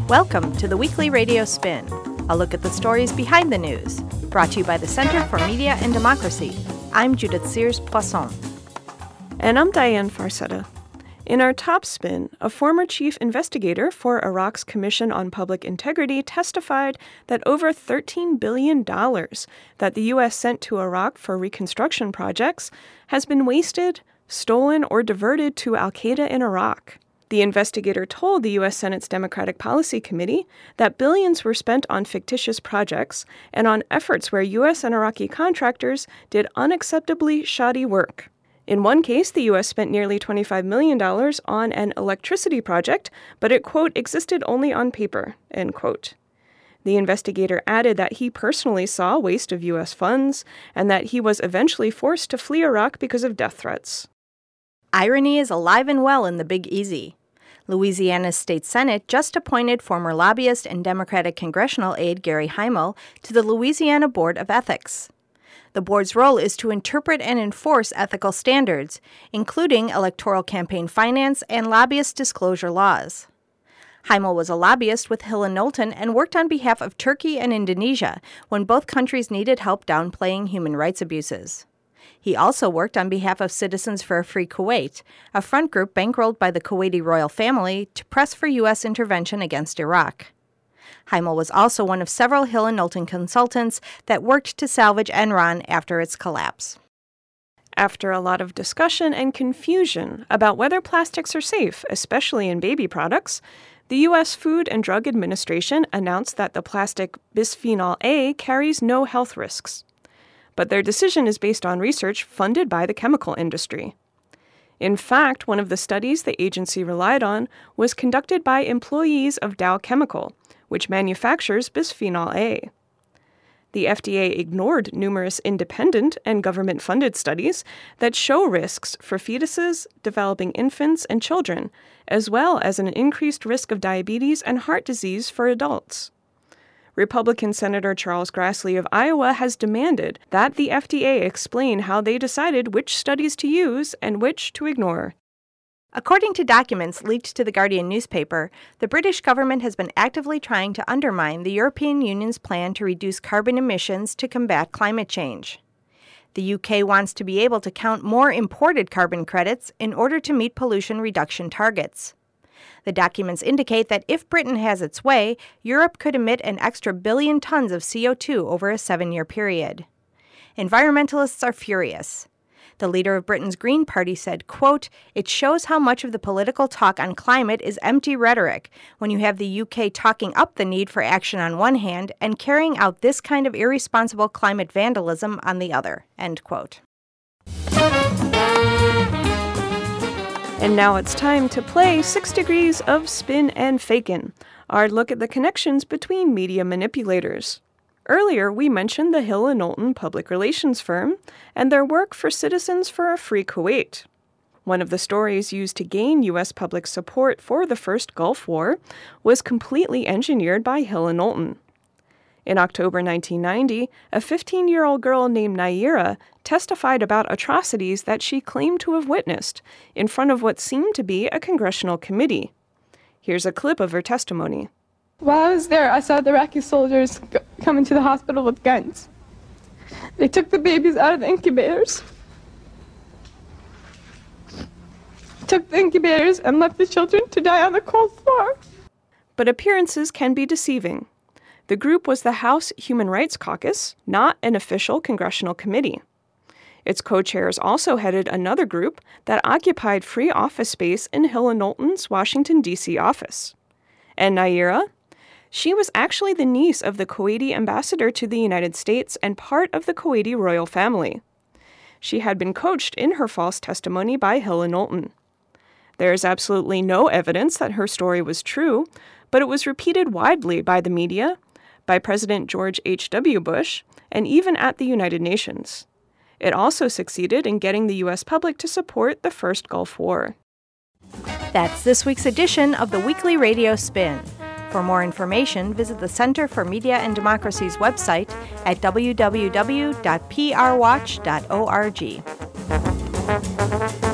Welcome to the Weekly Radio Spin, a look at the stories behind the news, brought to you by the Center for Media and Democracy. I'm Judith Sears-Poisson. And I'm Diane Farcetta. In our top spin, a former chief investigator for Iraq's Commission on Public Integrity testified that over $13 billion that the U.S. sent to Iraq for reconstruction projects has been wasted, stolen, or diverted to al-Qaeda in Iraq. The investigator told the U.S. Senate's Democratic Policy Committee that billions were spent on fictitious projects and on efforts where U.S. and Iraqi contractors did unacceptably shoddy work. In one case, the U.S. spent nearly $25 million on an electricity project, but it, quote, existed only on paper, end quote. The investigator added that he personally saw waste of U.S. funds and that he was eventually forced to flee Iraq because of death threats. Irony is alive and well in the Big Easy. Louisiana's state Senate just appointed former lobbyist and Democratic congressional aide Gary Hymel to the Louisiana Board of Ethics. The board's role is to interpret and enforce ethical standards, including electoral campaign finance and lobbyist disclosure laws. Hymel was a lobbyist with Hill & Knowlton and worked on behalf of Turkey and Indonesia when both countries needed help downplaying human rights abuses. He also worked on behalf of Citizens for a Free Kuwait, a front group bankrolled by the Kuwaiti royal family to press for U.S. intervention against Iraq. Hymel was also one of several Hill & Knowlton consultants that worked to salvage Enron after its collapse. After a lot of discussion and confusion about whether plastics are safe, especially in baby products, the U.S. Food and Drug Administration announced that the plastic bisphenol A carries no health risks. But their decision is based on research funded by the chemical industry. In fact, one of the studies the agency relied on was conducted by employees of Dow Chemical, which manufactures bisphenol A. The FDA ignored numerous independent and government-funded studies that show risks for fetuses, developing infants, and children, as well as an increased risk of diabetes and heart disease for adults. Republican Senator Charles Grassley of Iowa has demanded that the FDA explain how they decided which studies to use and which to ignore. According to documents leaked to the Guardian newspaper, the British government has been actively trying to undermine the European Union's plan to reduce carbon emissions to combat climate change. The UK wants to be able to count more imported carbon credits in order to meet pollution reduction targets. The documents indicate that if Britain has its way, Europe could emit an extra billion tons of CO2 over a 7-year period. Environmentalists are furious. The leader of Britain's Green Party said, quote, "It shows how much of the political talk on climate is empty rhetoric when you have the UK talking up the need for action on one hand and carrying out this kind of irresponsible climate vandalism on the other," end quote. And now it's time to play 6 Degrees of Spin and Fakin', our look at the connections between media manipulators. Earlier, we mentioned the Hill & Knowlton public relations firm and their work for Citizens for a Free Kuwait. One of the stories used to gain U.S. public support for the first Gulf War was completely engineered by Hill & Knowlton. In October 1990, a 15-year-old girl named Nayyirah testified about atrocities that she claimed to have witnessed in front of what seemed to be a congressional committee. Here's a clip of her testimony. While I was there, I saw the Iraqi soldiers come into the hospital with guns. They took the babies out of the incubators, and left the children to die on the cold floor. But appearances can be deceiving. The group was the House Human Rights Caucus, not an official congressional committee. Its co-chairs also headed another group that occupied free office space in Hill & Knowlton's Washington, D.C. office. And Nayyirah? She was actually the niece of the Kuwaiti ambassador to the United States and part of the Kuwaiti royal family. She had been coached in her false testimony by Hill & Knowlton. There is absolutely no evidence that her story was true, but it was repeated widely by the media, by President George H.W. Bush, and even at the United Nations. It also succeeded in getting the U.S. public to support the first Gulf War. That's this week's edition of the Weekly Radio Spin. For more information, visit the Center for Media and Democracy's website at www.prwatch.org.